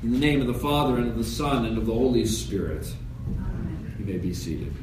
In the name of the Father, and of the Son, and of the Holy Spirit. Amen. You may be seated.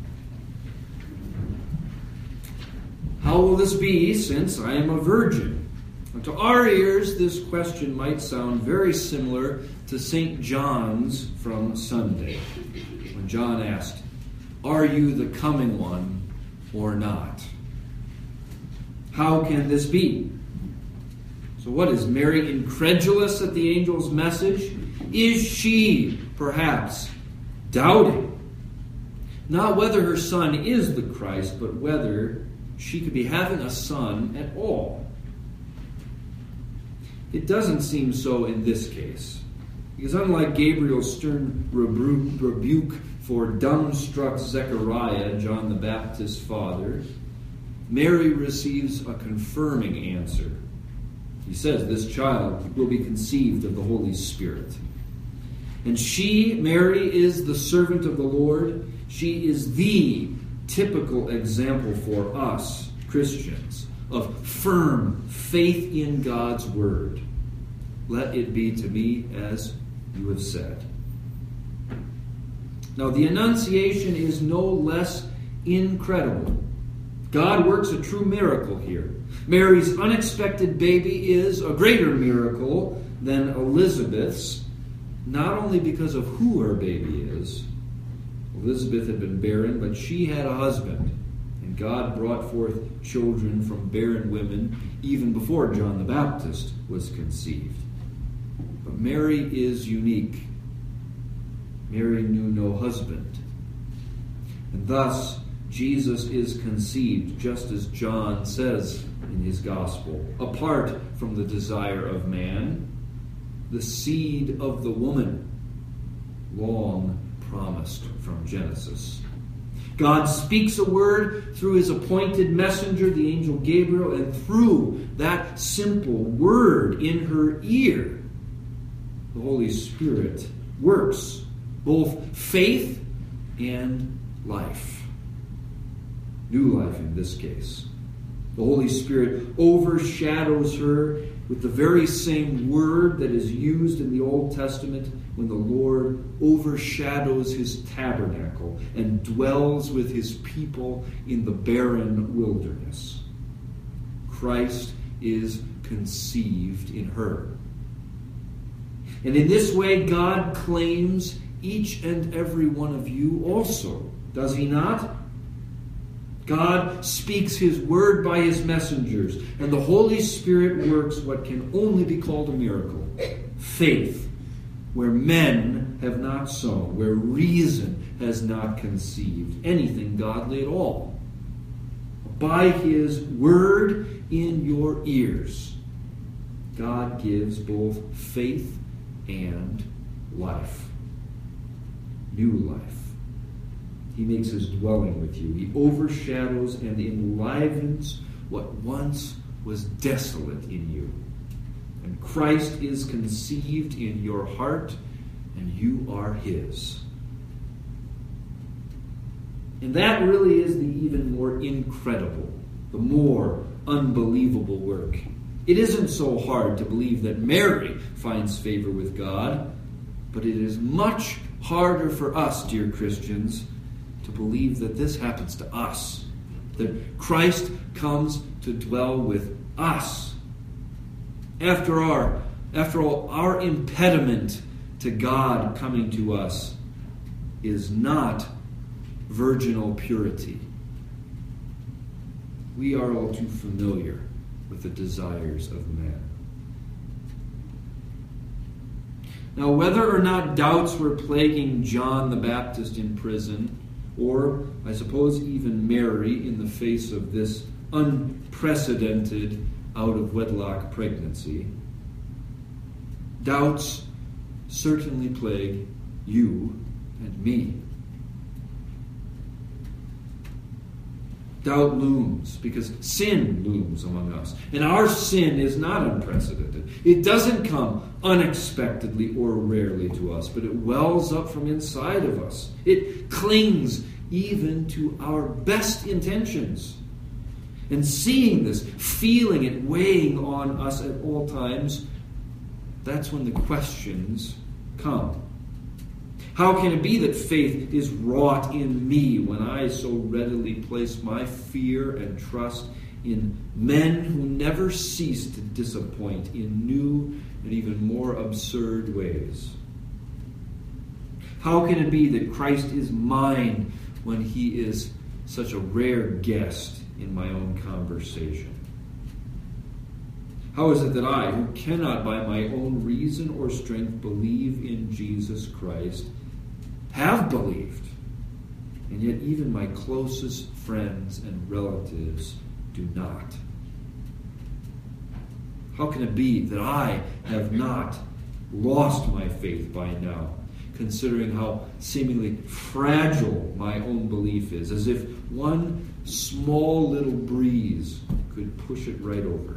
How will this be, since I am a virgin? And to our ears, this question might sound very similar to St. John's from Sunday, when John asked, "Are you the coming one or not?" How can this be? So what, is Mary incredulous at the angel's message? Is she, perhaps, doubting? Not whether her son is the Christ, but whether she could be having a son at all. It doesn't seem so in this case, because unlike Gabriel's stern rebuke for dumbstruck Zechariah, John the Baptist's father, Mary receives a confirming answer. He says, "This child will be conceived of the Holy Spirit." And she, Mary, is the servant of the Lord. She is the typical example for us, Christians, of firm faith in God's word. Let it be to me as you have said. Now, the Annunciation is no less incredible. God works a true miracle here. Mary's unexpected baby is a greater miracle than Elizabeth's, not only because of who her baby is. Elizabeth had been barren, but she had a husband, and God brought forth children from barren women even before John the Baptist was conceived. But Mary is unique. Mary knew no husband. And thus, Jesus is conceived, just as John says in his gospel, apart from the desire of man, the seed of the woman, long promised from Genesis. God speaks a word through his appointed messenger, the angel Gabriel, and through that simple word in her ear, the Holy Spirit works both faith and life. New life in this case. The Holy Spirit overshadows her with the very same word that is used in the Old Testament when the Lord overshadows his tabernacle and dwells with his people in the barren wilderness. Christ is conceived in her. And in this way, God claims each and every one of you also, does he not? God speaks his word by his messengers, and the Holy Spirit works what can only be called a miracle. Faith, where men have not sown, where reason has not conceived anything godly at all. By his word in your ears, God gives both faith and life. New life. He makes his dwelling with you. He overshadows and enlivens what once was desolate in you. And Christ is conceived in your heart, and you are his. And that really is the even more incredible, the more unbelievable work. It isn't so hard to believe that Mary finds favor with God, but it is much harder for us, dear Christians, to believe that this happens to us, that Christ comes to dwell with us. After all, our impediment to God coming to us is not virginal purity. We are all too familiar with the desires of man. Now, whether or not doubts were plaguing John the Baptist in prison, or, I suppose, even Mary in the face of this unprecedented out-of-wedlock pregnancy, doubts certainly plague you and me. Doubt looms because sin looms among us. And our sin is not unprecedented. It doesn't come unexpectedly or rarely to us, but it wells up from inside of us. It clings even to our best intentions. And seeing this, feeling it weighing on us at all times, that's when the questions come? How can it be that faith is wrought in me when I so readily place my fear and trust in men who never cease to disappoint in new and even more absurd ways? How can it be that Christ is mine when he is such a rare guest in my own conversation? How is it that I, who cannot by my own reason or strength believe in Jesus Christ, have believed, and yet even my closest friends and relatives do not? How can it be that I have not lost my faith by now, considering how seemingly fragile my own belief is, as if one small little breeze could push it right over?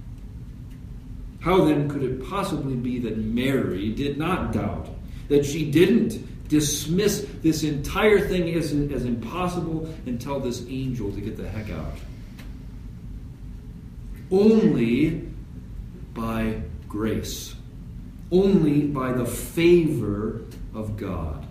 How then could it possibly be that Mary did not doubt, that she didn't dismiss this entire thing as impossible and tell this angel to get the heck out? Only by grace. Only by the favor of God.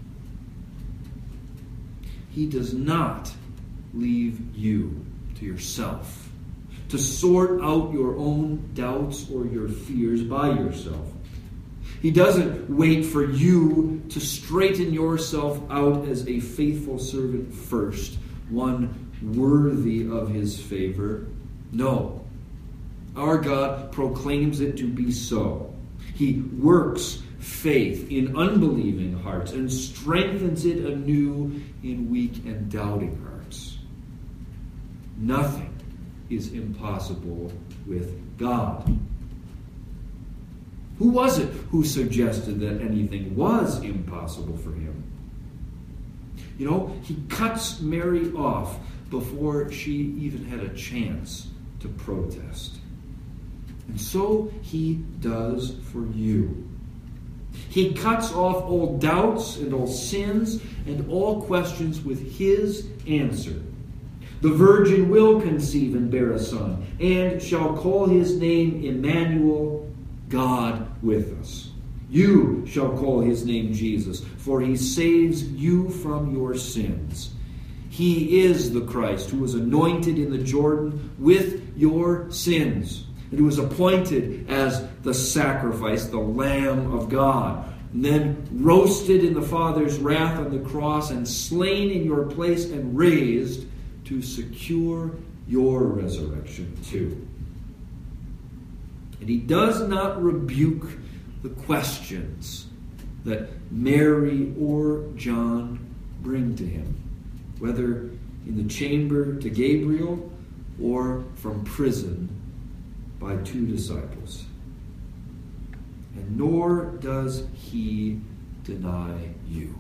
He does not leave you to yourself, to sort out your own doubts or your fears by yourself. He doesn't wait for you to straighten yourself out as a faithful servant first, one worthy of his favor. No. Our God proclaims it to be so. He works faith in unbelieving hearts and strengthens it anew in weak and doubting hearts. Nothing is impossible with God. Who was it who suggested that anything was impossible for him? You know, he cuts Mary off before she even had a chance to protest. And so he does for you. He cuts off all doubts and all sins and all questions with his answer. The virgin will conceive and bear a son, and shall call his name Emmanuel, God with us. You shall call his name Jesus, for he saves you from your sins. He is the Christ who was anointed in the Jordan with your sins, and who was appointed as the sacrifice, the Lamb of God, and then roasted in the Father's wrath on the cross and slain in your place and raised to secure your resurrection too. And he does not rebuke the questions that Mary or John bring to him, whether in the chamber to Gabriel or from prison by two disciples. And nor does he deny you.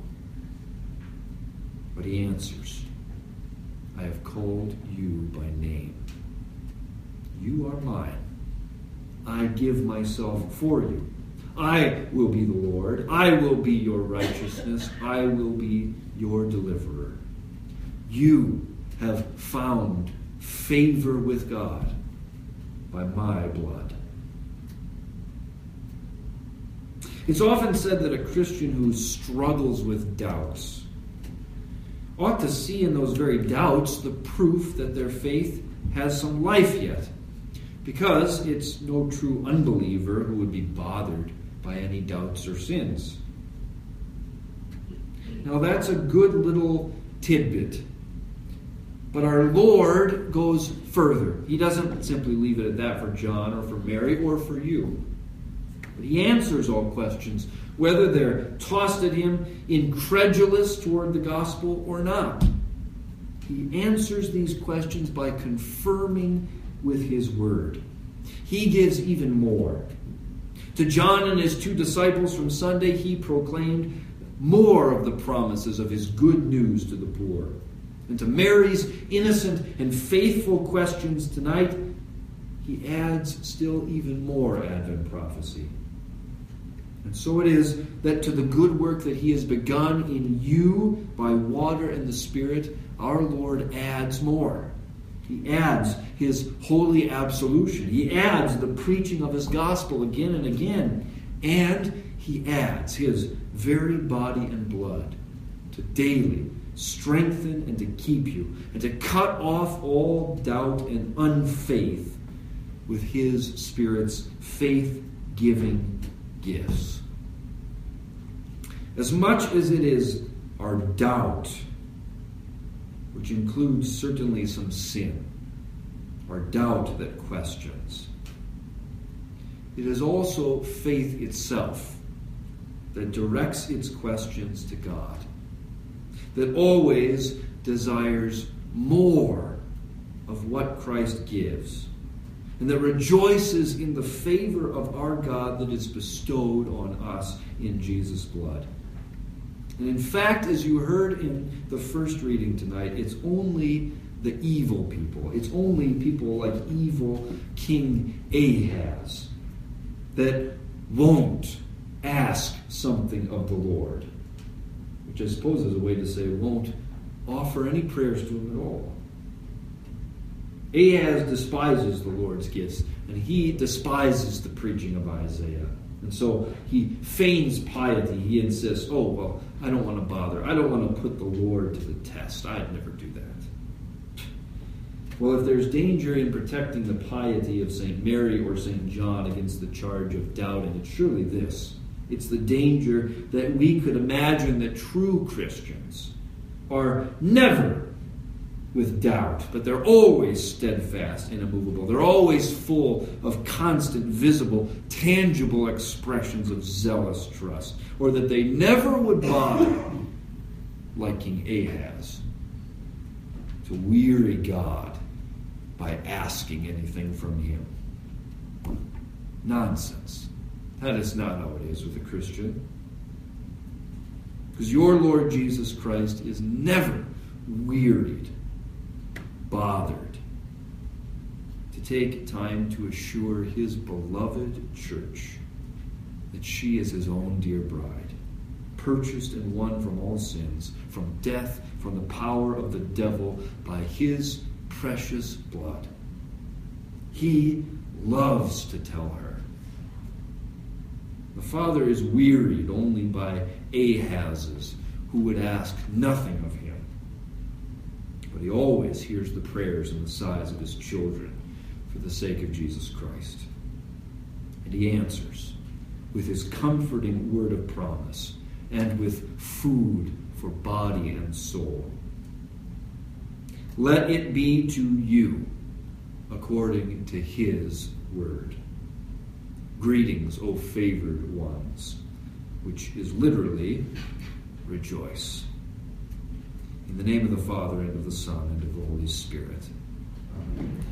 But he answers, I have called you by name. You are mine. I give myself for you. I will be the Lord. I will be your righteousness. I will be your deliverer. You have found favor with God by my blood. It's often said that a Christian who struggles with doubts ought to see in those very doubts the proof that their faith has some life yet, because it's no true unbeliever who would be bothered by any doubts or sins. Now that's a good little tidbit. But our Lord goes further. He doesn't simply leave it at that for John or for Mary or for you. But he answers all questions, whether they're tossed at him incredulous toward the gospel or not. He answers these questions by confirming with his word. He gives even more. To John and his two disciples from Sunday, he proclaimed more of the promises of his good news to the poor. And to Mary's innocent and faithful questions tonight, he adds still even more Advent prophecy. And so it is that to the good work that he has begun in you by water and the Spirit, our Lord adds more. He adds his holy absolution. He adds the preaching of his gospel again and again. And he adds his very body and blood to daily strengthen and to keep you, and to cut off all doubt and unfaith with his Spirit's faith-giving gifts. As much as it is our doubt, which includes certainly some sin, our doubt that questions, it is also faith itself that directs its questions to God, that always desires more of what Christ gives, and that rejoices in the favor of our God that is bestowed on us in Jesus' blood. And in fact, as you heard in the first reading tonight, it's only the evil people, it's only people like evil King Ahaz that won't ask something of the Lord, which I suppose is a way to say won't offer any prayers to him at all. Ahaz despises the Lord's gifts, and he despises the preaching of Isaiah. And so he feigns piety. He insists, oh, well, I don't want to bother. I don't want to put the Lord to the test. I'd never do that. Well, if there's danger in protecting the piety of St. Mary or St. John against the charge of doubting, it's surely this. It's the danger that we could imagine that true Christians are never with doubt, but they're always steadfast and immovable. They're always full of constant, visible, tangible expressions of zealous trust, or that they never would bother, like King Ahaz, to weary God by asking anything from him. Nonsense. That is not how it is with a Christian. Because your Lord Jesus Christ is never wearied, bothered to take time to assure his beloved church that she is his own dear bride, purchased and won from all sins, from death, from the power of the devil, by his precious blood. He loves to tell her. The Father is wearied only by Ahazes who would ask nothing of him. But he always hears the prayers and the sighs of his children for the sake of Jesus Christ. And he answers with his comforting word of promise and with food for body and soul. Let it be to you according to his word. Greetings, O favored ones, which is literally rejoice. In the name of the Father, and of the Son, and of the Holy Spirit.